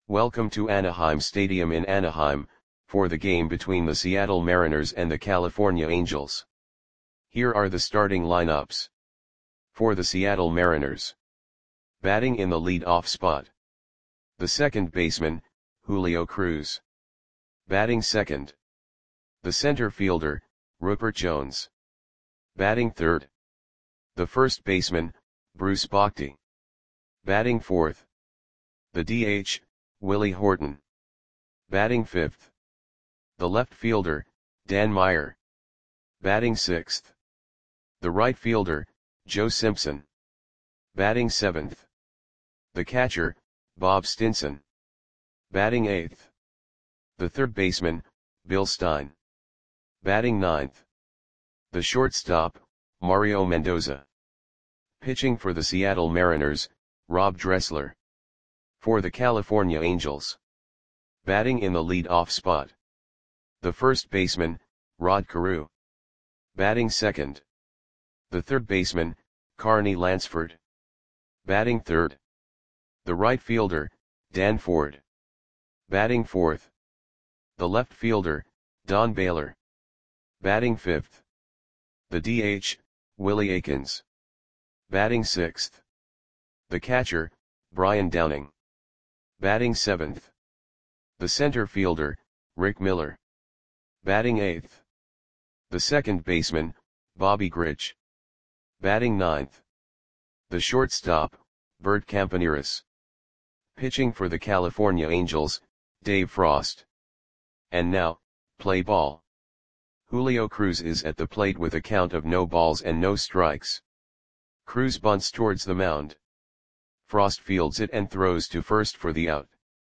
Welcome to Anaheim Stadium in Anaheim, for the game between the Seattle Mariners and the California Angels. Here are the starting lineups. For the Seattle Mariners. Batting in the lead-off spot. The second baseman, Julio Cruz. Batting second. The center fielder, Rupert Jones. Batting third. The first baseman, Bruce Bochy. Batting fourth. The DH, Willie Horton. Batting fifth. The left fielder, Dan Meyer. Batting sixth. The right fielder, Joe Simpson. Batting seventh. The catcher, Bob Stinson. Batting eighth. The third baseman, Bill Stein. Batting ninth. The shortstop, Mario Mendoza. Pitching for the Seattle Mariners, Rob Dressler. For the California Angels. Batting in the lead-off spot. The first baseman, Rod Carew. Batting second. The third baseman, Carney Lansford. Batting third. The right fielder, Dan Ford. Batting fourth. The left fielder, Don Baylor. Batting fifth. The DH, Willie Aikens. Batting sixth. The catcher, Brian Downing. Batting seventh. The center fielder, Rick Miller. Batting eighth. The second baseman, Bobby Grich. Batting ninth. The shortstop, Bert Campaneris. Pitching for the California Angels, Dave Frost. And now, play ball. Julio Cruz is at the plate with a count of no balls and no strikes. Cruz bunts towards the mound. Frost fields it and throws to first for the out.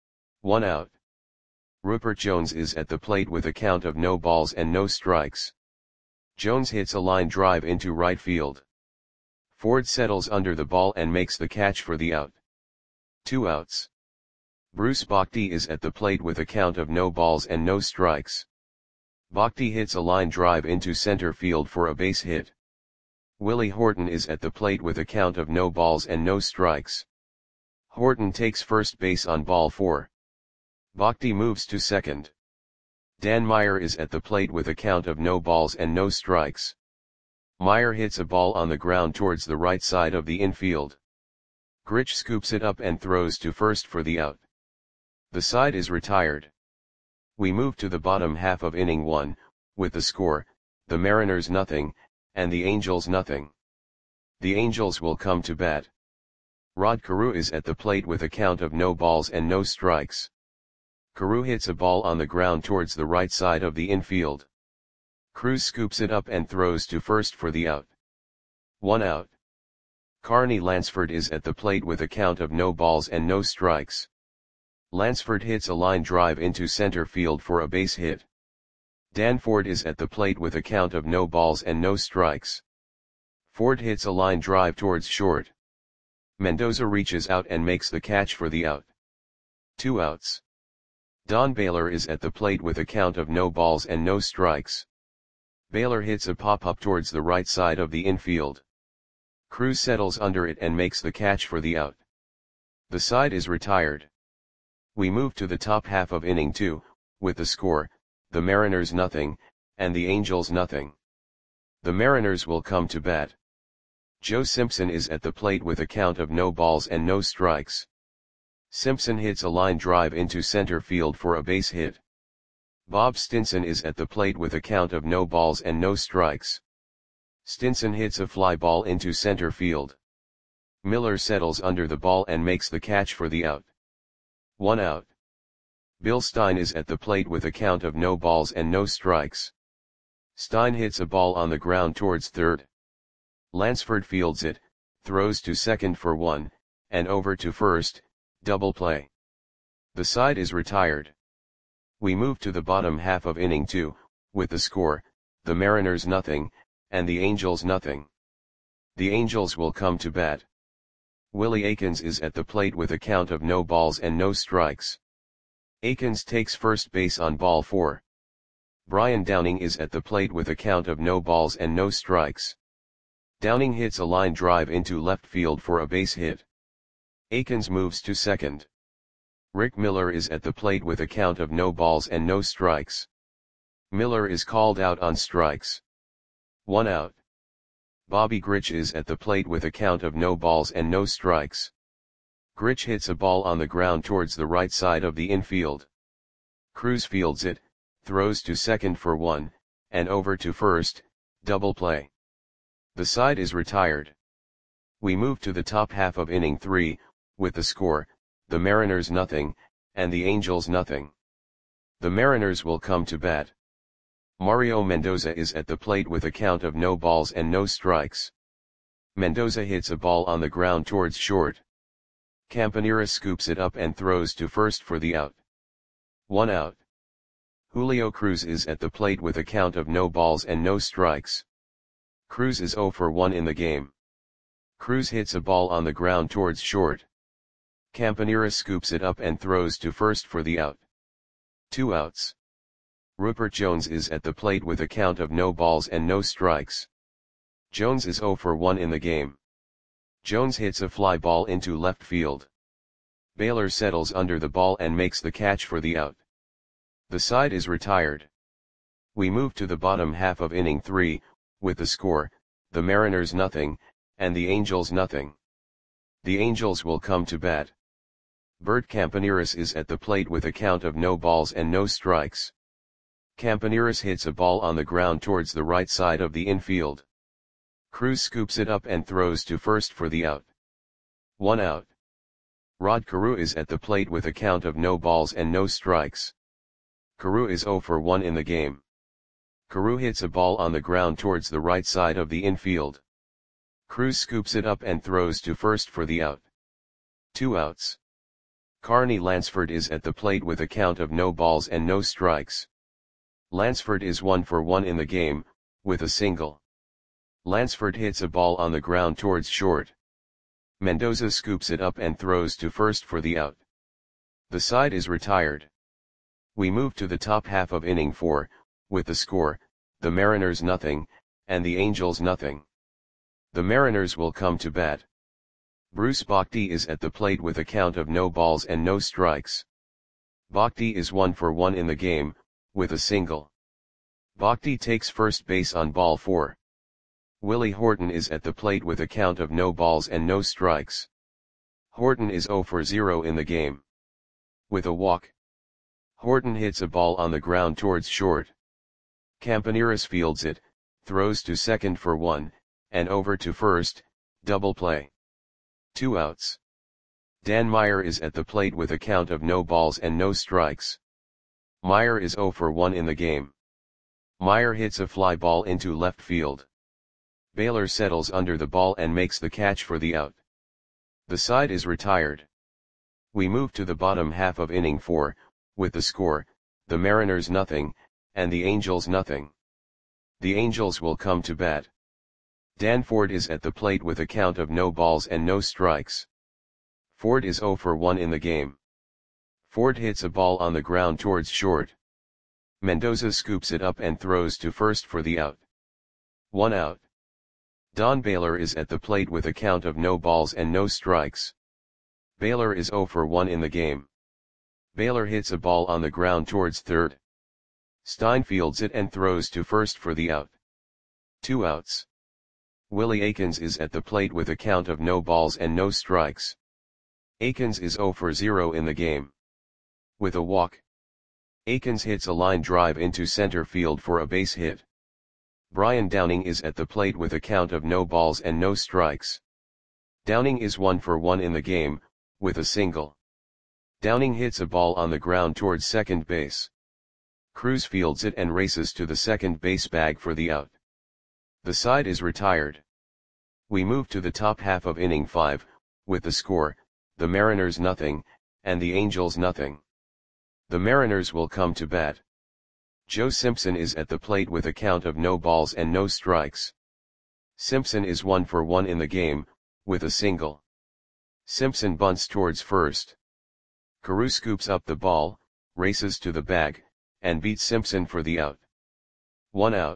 1 out. Rupert Jones is at the plate with a count of no balls and no strikes. Jones hits a line drive into right field. Ford settles under the ball and makes the catch for the out. 2 outs. Bruce Bochy is at the plate with a count of no balls and no strikes. Bochy hits a line drive into center field for a base hit. Willie Horton is at the plate with a count of no balls and no strikes. Horton takes first base on ball 4. Bochy moves to second. Dan Meyer is at the plate with a count of no balls and no strikes. Meyer hits a ball on the ground towards the right side of the infield. Grich scoops it up and throws to first for the out. The side is retired. We move to the bottom half of inning 1, with the score, the Mariners nothing, and the Angels nothing. The Angels will come to bat. Rod Carew is at the plate with a count of no balls and no strikes. Carew hits a ball on the ground towards the right side of the infield. Cruz scoops it up and throws to first for the out. 1 out. Carney Lansford is at the plate with a count of no balls and no strikes. Lansford hits a line drive into center field for a base hit. Dan Ford is at the plate with a count of no balls and no strikes. Ford hits a line drive towards short. Mendoza reaches out and makes the catch for the out. 2 outs. Don Baylor is at the plate with a count of no balls and no strikes. Baylor hits a pop-up towards the right side of the infield. Cruz settles under it and makes the catch for the out. The side is retired. We move to the top half of inning 2, with the score, the Mariners nothing, and the Angels nothing. The Mariners will come to bat. Joe Simpson is at the plate with a count of no balls and no strikes. Simpson hits a line drive into center field for a base hit. Bob Stinson is at the plate with a count of no balls and no strikes. Stinson hits a fly ball into center field. Miller settles under the ball and makes the catch for the out. 1 out. Bill Stein is at the plate with a count of no balls and no strikes. Stein hits a ball on the ground towards third. Lansford fields it, throws to second for 1, and over to first, double play. The side is retired. We move to the bottom half of inning 2, with the score, the Mariners nothing, and the Angels nothing. The Angels will come to bat. Willie Aikens is at the plate with a count of no balls and no strikes. Aikens takes first base on ball 4. Brian Downing is at the plate with a count of no balls and no strikes. Downing hits a line drive into left field for a base hit. Aikens moves to second. Rick Miller is at the plate with a count of no balls and no strikes. Miller is called out on strikes. 1 out. Bobby Grich is at the plate with a count of no balls and no strikes. Grich hits a ball on the ground towards the right side of the infield. Cruz fields it, throws to second for 1, and over to first, double play. The side is retired. We move to the top half of inning 3, with the score, the Mariners nothing, and the Angels nothing. The Mariners will come to bat. Mario Mendoza is at the plate with a count of no balls and no strikes. Mendoza hits a ball on the ground towards short. Campanera scoops it up and throws to first for the out. 1 out. Julio Cruz is at the plate with a count of no balls and no strikes. Cruz is 0 for 1 in the game. Cruz hits a ball on the ground towards short. Campanera scoops it up and throws to first for the out. 2 outs. Rupert Jones is at the plate with a count of no balls and no strikes. Jones is 0 for 1 in the game. Jones hits a fly ball into left field. Baylor settles under the ball and makes the catch for the out. The side is retired. We move to the bottom half of inning 3, with the score, the Mariners nothing, and the Angels nothing. The Angels will come to bat. Bert Campaneris is at the plate with a count of no balls and no strikes. Campaneris hits a ball on the ground towards the right side of the infield. Cruz scoops it up and throws to first for the out. 1 out. Rod Carew is at the plate with a count of no balls and no strikes. Carew is 0 for 1 in the game. Carew hits a ball on the ground towards the right side of the infield. Cruz scoops it up and throws to first for the out. 2 outs. Carney Lansford is at the plate with a count of no balls and no strikes. Lansford is 1 for 1 in the game, with a single. Lansford hits a ball on the ground towards short. Mendoza scoops it up and throws to first for the out. The side is retired. We move to the top half of inning 4, with the score, the Mariners nothing, and the Angels nothing. The Mariners will come to bat. Bruce Bochy is at the plate with a count of no balls and no strikes. Bochy is 1 for 1 in the game, with a single. Bochy takes first base on ball 4. Willie Horton is at the plate with a count of no balls and no strikes. Horton is 0 for 0 in the game. With a walk. Horton hits a ball on the ground towards short. Campaneris fields it, throws to second for 1, and over to first, double play. 2 outs. Dan Meyer is at the plate with a count of no balls and no strikes. Meyer is 0 for 1 in the game. Meyer hits a fly ball into left field. Baylor settles under the ball and makes the catch for the out. The side is retired. We move to the bottom half of inning 4, with the score, the Mariners nothing, and the Angels nothing. The Angels will come to bat. Dan Ford is at the plate with a count of no balls and no strikes. Ford is 0 for 1 in the game. Ford hits a ball on the ground towards short. Mendoza scoops it up and throws to first for the out. 1 out. Don Baylor is at the plate with a count of no balls and no strikes. Baylor is 0 for 1 in the game. Baylor hits a ball on the ground towards third. Stein fields it and throws to first for the out. 2 outs. Willie Aikens is at the plate with a count of no balls and no strikes. Aikens is 0 for 0 in the game. With a walk. Aikens hits a line drive into center field for a base hit. Brian Downing is at the plate with a count of no balls and no strikes. Downing is 1 for 1 in the game, with a single. Downing hits a ball on the ground towards second base. Cruz fields it and races to the second base bag for the out. The side is retired. We move to the top half of inning 5, with the score, the Mariners nothing, and the Angels nothing. The Mariners will come to bat. Joe Simpson is at the plate with a count of no balls and no strikes. Simpson is 1 for 1 in the game, with a single. Simpson bunts towards first. Carew scoops up the ball, races to the bag, and beats Simpson for the out. 1 out.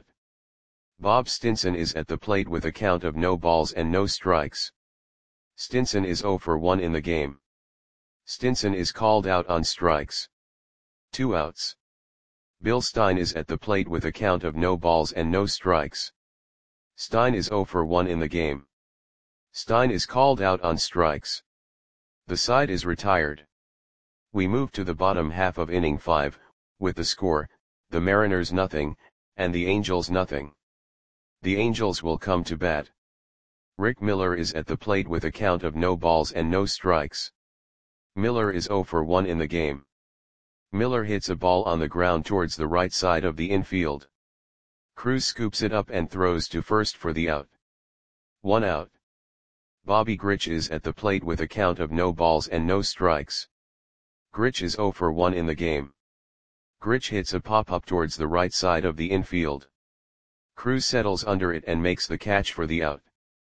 Bob Stinson is at the plate with a count of no balls and no strikes. Stinson is 0 for 1 in the game. Stinson is called out on strikes. 2 outs. Bill Stein is at the plate with a count of no balls and no strikes. Stein is 0 for 1 in the game. Stein is called out on strikes. The side is retired. We move to the bottom half of inning 5, with the score, the Mariners nothing, and the Angels nothing. The Angels will come to bat. Rick Miller is at the plate with a count of no balls and no strikes. Miller is 0 for 1 in the game. Miller hits a ball on the ground towards the right side of the infield. Cruz scoops it up and throws to first for the out. 1 out. Bobby Grich is at the plate with a count of no balls and no strikes. Grich is 0 for 1 in the game. Grich hits a pop-up towards the right side of the infield. Cruz settles under it and makes the catch for the out.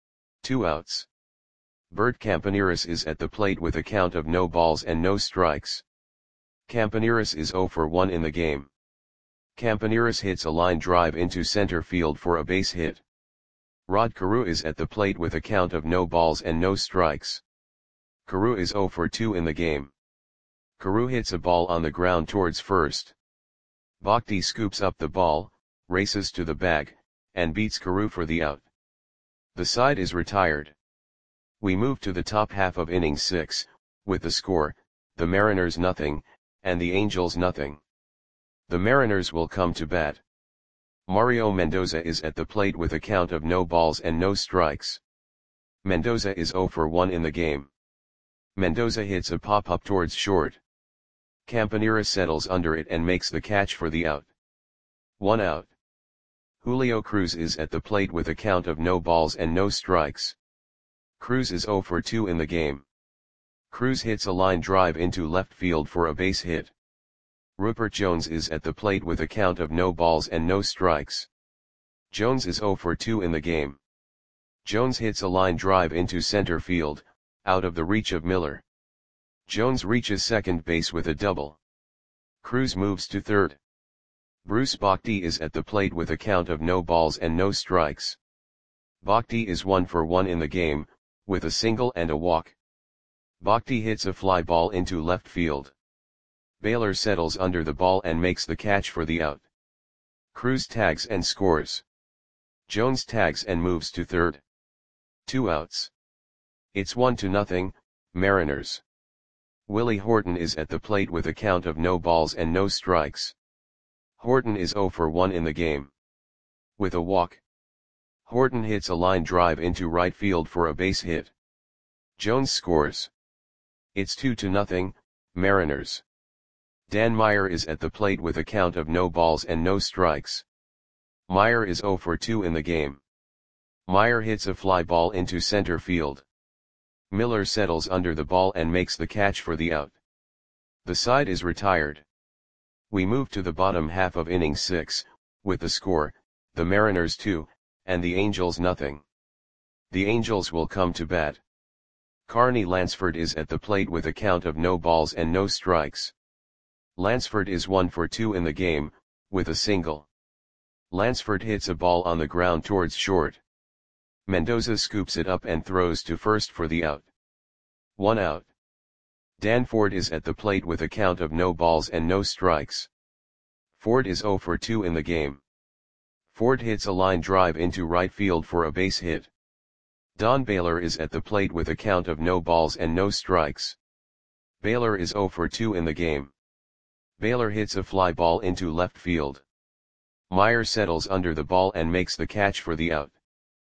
2 outs. Bert Campaneris is at the plate with a count of no balls and no strikes. Campaneris is 0 for 1 in the game. Campaneris hits a line drive into center field for a base hit. Rod Carew is at the plate with a count of no balls and no strikes. Carew is 0 for 2 in the game. Carew hits a ball on the ground towards first. Bhakti scoops up the ball, races to the bag, and beats Carew for the out. The side is retired. We move to the top half of inning 6, with the score, the Mariners nothing, and the Angels nothing. The Mariners will come to bat. Mario Mendoza is at the plate with a count of no balls and no strikes. Mendoza is 0 for 1 in the game. Mendoza hits a pop-up towards short. Campaneris settles under it and makes the catch for the out. 1 out. Julio Cruz is at the plate with a count of no balls and no strikes. Cruz is 0 for 2 in the game. Cruz hits a line drive into left field for a base hit. Rupert Jones is at the plate with a count of no balls and no strikes. Jones is 0 for 2 in the game. Jones hits a line drive into center field, out of the reach of Miller. Jones reaches second base with a double. Cruz moves to third. Bruce Bhakti is at the plate with a count of no balls and no strikes. Bhakti is 1 for 1 in the game, with a single and a walk. Bhakti hits a fly ball into left field. Baylor settles under the ball and makes the catch for the out. Cruz tags and scores. Jones tags and moves to third. 2 outs. It's 1-0, Mariners. Willie Horton is at the plate with a count of no balls and no strikes. Horton is 0 for 1 in the game. With a walk. Horton hits a line drive into right field for a base hit. Jones scores. It's 2-0, Mariners. Dan Meyer is at the plate with a count of no balls and no strikes. Meyer is 0 for 2 in the game. Meyer hits a fly ball into center field. Miller settles under the ball and makes the catch for the out. The side is retired. We move to the bottom half of inning 6, with the score, the Mariners 2, and the Angels nothing. The Angels will come to bat. Carney Lansford is at the plate with a count of no balls and no strikes. Lansford is 1 for 2 in the game, with a single. Lansford hits a ball on the ground towards short. Mendoza scoops it up and throws to first for the out. 1 out. Dan Ford is at the plate with a count of no balls and no strikes. Ford is 0 for 2 in the game. Ford hits a line drive into right field for a base hit. Don Baylor is at the plate with a count of no balls and no strikes. Baylor is 0 for 2 in the game. Baylor hits a fly ball into left field. Meyer settles under the ball and makes the catch for the out.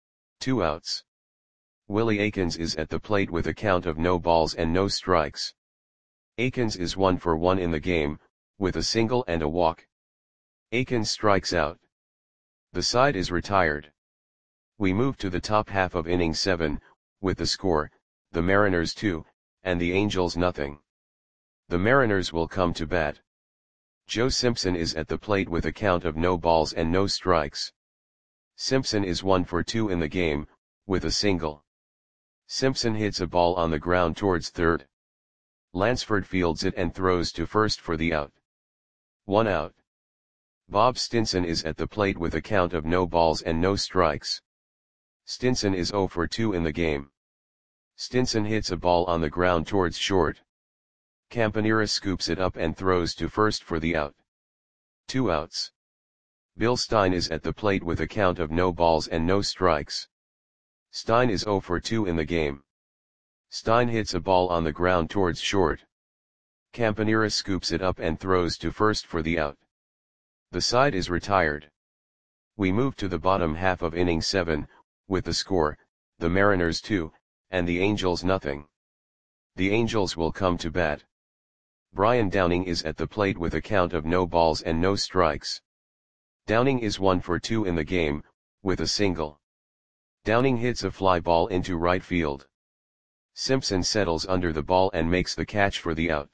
2 outs. Willie Aikens is at the plate with a count of no balls and no strikes. Aikens is 1 for 1 in the game, with a single and a walk. Aikens strikes out. The side is retired. We move to the top half of inning 7, with the score, the Mariners 2, and the Angels nothing. The Mariners will come to bat. Joe Simpson is at the plate with a count of no balls and no strikes. Simpson is 1 for 2 in the game, with a single. Simpson hits a ball on the ground towards third. Lansford fields it and throws to first for the out. 1 out. Bob Stinson is at the plate with a count of no balls and no strikes. Stinson is 0 for 2 in the game. Stinson hits a ball on the ground towards short. Campanera scoops it up and throws to first for the out. 2 outs. Bill Stein is at the plate with a count of no balls and no strikes. Stein is 0 for 2 in the game. Stein hits a ball on the ground towards short. Campanera scoops it up and throws to first for the out. The side is retired. We move to the bottom half of inning 7, with the score, the Mariners 2, and the Angels nothing. The Angels will come to bat. Brian Downing is at the plate with a count of no balls and no strikes. Downing is 1 for 2 in the game, with a single. Downing hits a fly ball into right field. Simpson settles under the ball and makes the catch for the out.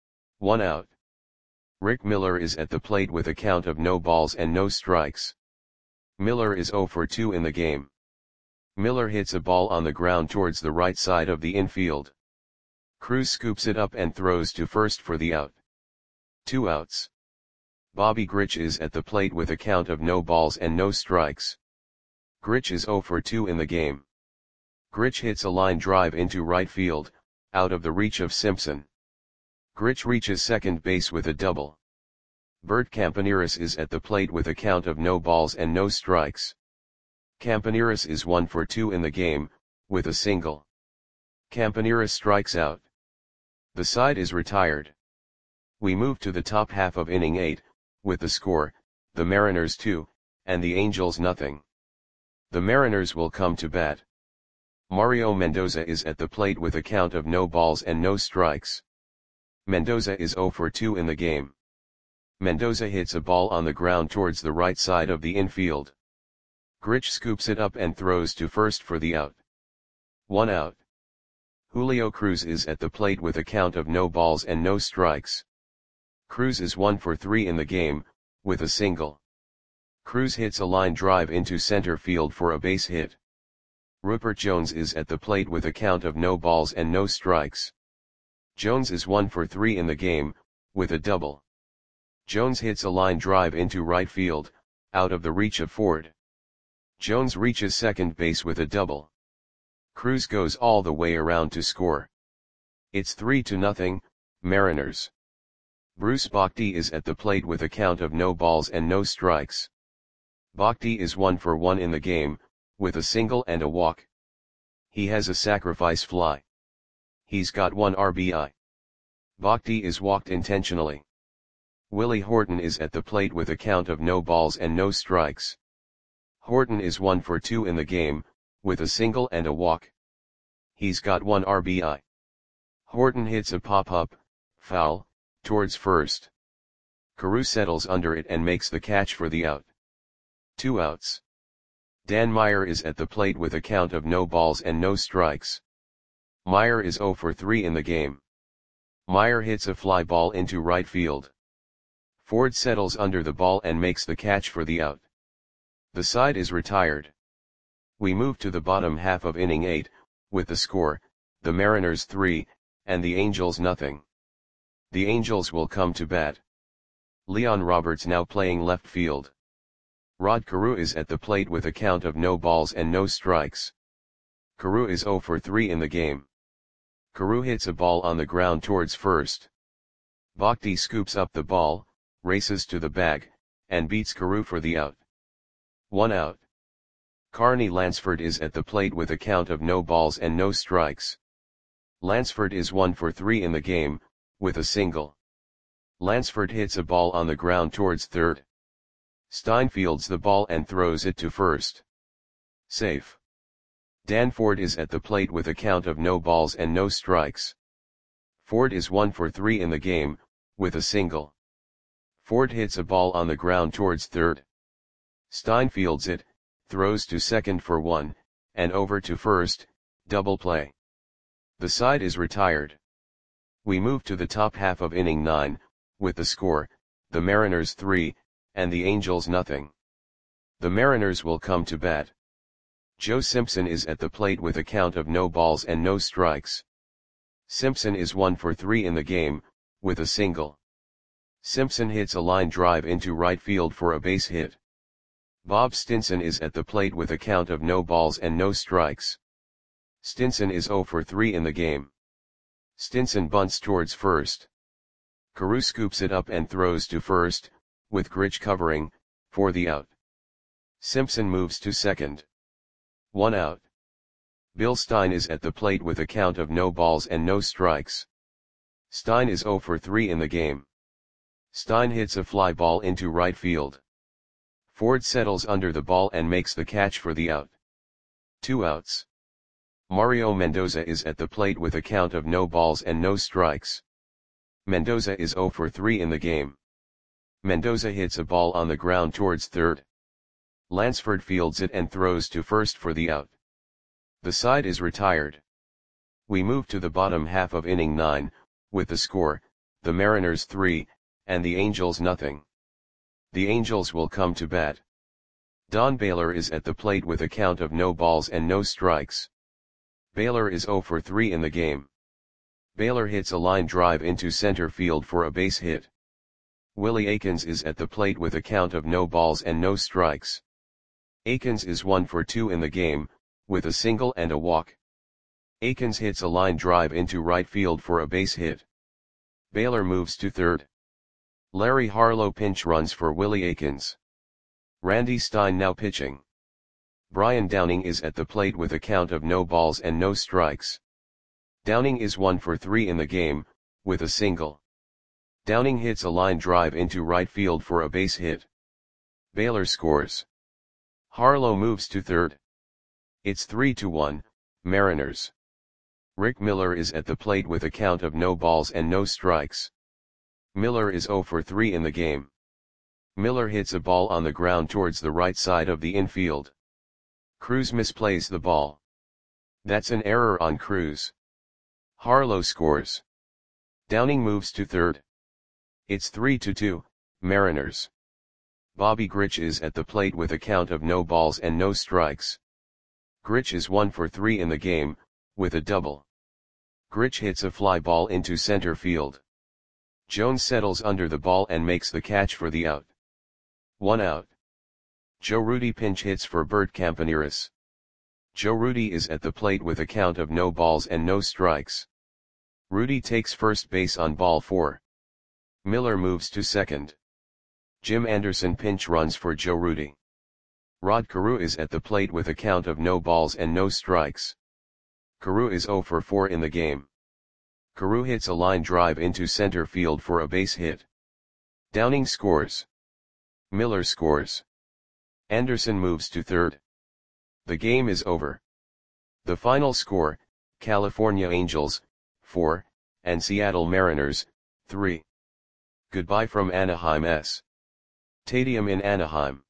1 out. Rick Miller is at the plate with a count of no balls and no strikes. Miller is 0 for 2 in the game. Miller hits a ball on the ground towards the right side of the infield. Cruz scoops it up and throws to first for the out. 2 outs. Bobby Grich is at the plate with a count of no balls and no strikes. Grich is 0 for 2 in the game. Grich hits a line drive into right field, out of the reach of Simpson. Grich reaches second base with a double. Bert Campaneris is at the plate with a count of no balls and no strikes. Campaneris is 1 for 2 in the game, with a single. Campaneris strikes out. The side is retired. We move to the top half of inning 8, with the score, the Mariners 2, and the Angels nothing. The Mariners will come to bat. Mario Mendoza is at the plate with a count of no balls and no strikes. Mendoza is 0 for 2 in the game. Mendoza hits a ball on the ground towards the right side of the infield. Grich scoops it up and throws to first for the out. 1 out. Julio Cruz is at the plate with a count of no balls and no strikes. Cruz is 1 for 3 in the game, with a single. Cruz hits a line drive into center field for a base hit. Rupert Jones is at the plate with a count of no balls and no strikes. Jones is 1 for 3 in the game, with a double. Jones hits a line drive into right field, out of the reach of Ford. Jones reaches second base with a double. Cruz goes all the way around to score. It's 3-0, Mariners. Bruce Bochy is at the plate with a count of no balls and no strikes. Bochy is 1 for 1 in the game, with a single and a walk. He has a sacrifice fly. He's got 1 RBI. Bochy is walked intentionally. Willie Horton is at the plate with a count of no balls and no strikes. Horton is 1 for 2 in the game, with a single and a walk. He's got 1 RBI. Horton hits a pop-up, foul, towards first. Carew settles under it and makes the catch for the out. 2 outs. Dan Meyer is at the plate with a count of no balls and no strikes. Meyer is 0 for 3 in the game. Meyer hits a fly ball into right field. Ford settles under the ball and makes the catch for the out. The side is retired. We move to the bottom half of inning 8, with the score, the Mariners 3, and the Angels nothing. The Angels will come to bat. Leon Roberts now playing left field. Rod Carew is at the plate with a count of no balls and no strikes. Carew is 0 for 3 in the game. Carew hits a ball on the ground towards first. Bochy scoops up the ball, races to the bag, and beats Carew for the out. 1 out. Carney Lansford is at the plate with a count of no balls and no strikes. Lansford is 1 for 3 in the game, with a single. Lansford hits a ball on the ground towards third. Stein fields the ball and throws it to first. Safe. Dan Ford is at the plate with a count of no balls and no strikes. Ford is 1 for 3 in the game, with a single. Ford hits a ball on the ground towards third. Stein fields it, throws to second for 1, and over to first, double play. The side is retired. We move to the top half of inning 9, with the score, the Mariners 3, and the Angels nothing. The Mariners will come to bat. Joe Simpson is at the plate with a count of no balls and no strikes. Simpson is 1 for 3 in the game, with a single. Simpson hits a line drive into right field for a base hit. Bob Stinson is at the plate with a count of no balls and no strikes. Stinson is 0 for 3 in the game. Stinson bunts towards first. Carew scoops it up and throws to first, with Grich covering, for the out. Simpson moves to second. 1 out. Bill Stein is at the plate with a count of no balls and no strikes. Stein is 0 for 3 in the game. Stein hits a fly ball into right field. Ford settles under the ball and makes the catch for the out. 2 outs. Mario Mendoza is at the plate with a count of no balls and no strikes. Mendoza is 0 for 3 in the game. Mendoza hits a ball on the ground towards third. Lansford fields it and throws to first for the out. The side is retired. We move to the bottom half of inning 9, with the score, the Mariners 3, and the Angels nothing. The Angels will come to bat. Don Baylor is at the plate with a count of no balls and no strikes. Baylor is 0 for 3 in the game. Baylor hits a line drive into center field for a base hit. Willie Aikens is at the plate with a count of no balls and no strikes. Aikens is 1 for 2 in the game, with a single and a walk. Aikens hits a line drive into right field for a base hit. Baylor moves to third. Larry Harlow pinch runs for Willie Aikens. Randy Stein now pitching. Brian Downing is at the plate with a count of no balls and no strikes. Downing is 1 for 3 in the game, with a single. Downing hits a line drive into right field for a base hit. Baylor scores. Harlow moves to third. It's 3-1, Mariners. Rick Miller is at the plate with a count of no balls and no strikes. Miller is 0 for 3 in the game. Miller hits a ball on the ground towards the right side of the infield. Cruz misplays the ball. That's an error on Cruz. Harlow scores. Downing moves to third. It's 3-2, Mariners. Bobby Grich is at the plate with a count of no balls and no strikes. Grich is 1 for 3 in the game, with a double. Grich hits a fly ball into center field. Jones settles under the ball and makes the catch for the out. 1 out. Joe Rudi pinch hits for Bert Campaneris. Joe Rudi is at the plate with a count of no balls and no strikes. Rudi takes first base on ball 4. Miller moves to second. Jim Anderson pinch runs for Joe Rudi. Rod Carew is at the plate with a count of no balls and no strikes. Carew is 0 for 4 in the game. Carew hits a line drive into center field for a base hit. Downing scores. Miller scores. Anderson moves to third. The game is over. The final score, California Angels, 4, and Seattle Mariners, 3. Goodbye from Anaheim S. Stadium in Anaheim.